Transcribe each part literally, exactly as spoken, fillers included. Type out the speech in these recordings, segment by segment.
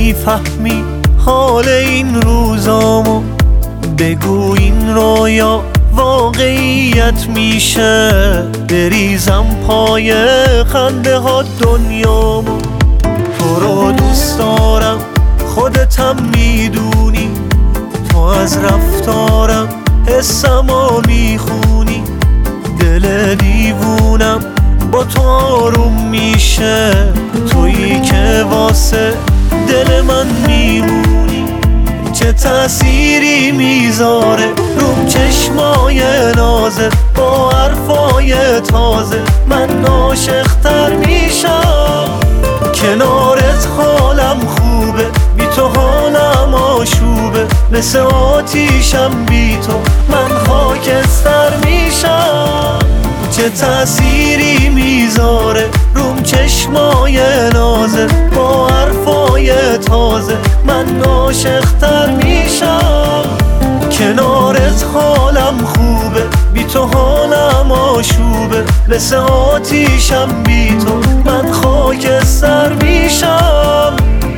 میفهمی حال این روزامو، بگو این رویا واقعیت میشه. بریزم پای خنده ها دنیامو، تو رو دوست دارم خودتم میدونی، تو از رفتارم حسمو میخونی. دل دیوونم با تو آروم میشه، تویی که واسه دل من میمونی. چه تأثیری میذاره روم چشمای نازه، با حرفای تازه من عاشق‌تر میشم. کنارت حالم خوبه، بی تو حالم آشوبه. مثل آتیشم بی تو من خاکستر میشم. چه تأثیری میذاره روم چشمای نازه، با حرفای تازه من عاشق‌تر میشم. کنارت حالم خوبه، بی تو حالم آشوبه. مثل آتیشم بی تو من خاکستر میشم.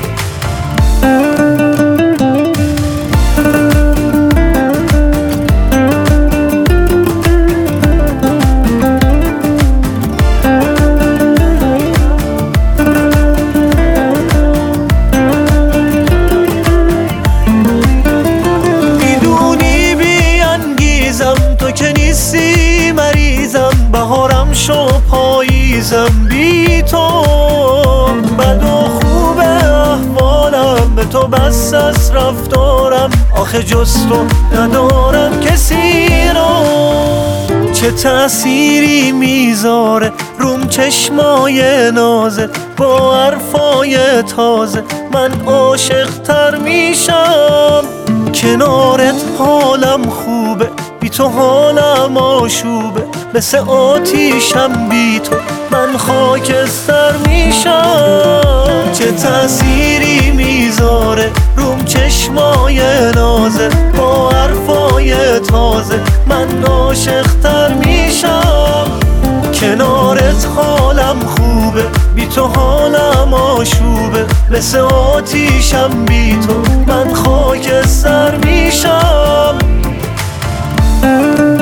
بهارم شو پاییزم بی تو، بد و خوب احوالم به تو بس از رفتارم. آخه جز تو ندارم کسی رو. چه تأثیری میذاره روم چشمای نازه، با حرفای تازه من عاشق‌تر میشم. کنارت حالم خوبه، بی تو حالم آشوبه. مثل آتیشم بی تو من خاکستر میشم. چه تأثیری میذاره روم چشمای نازه، با حرفای تازه من عاشق‌تر میشم. کنارت حالم خوبه، بی تو حالم آشوبه. مثل آتیشم بی تو من خاکستر میشم.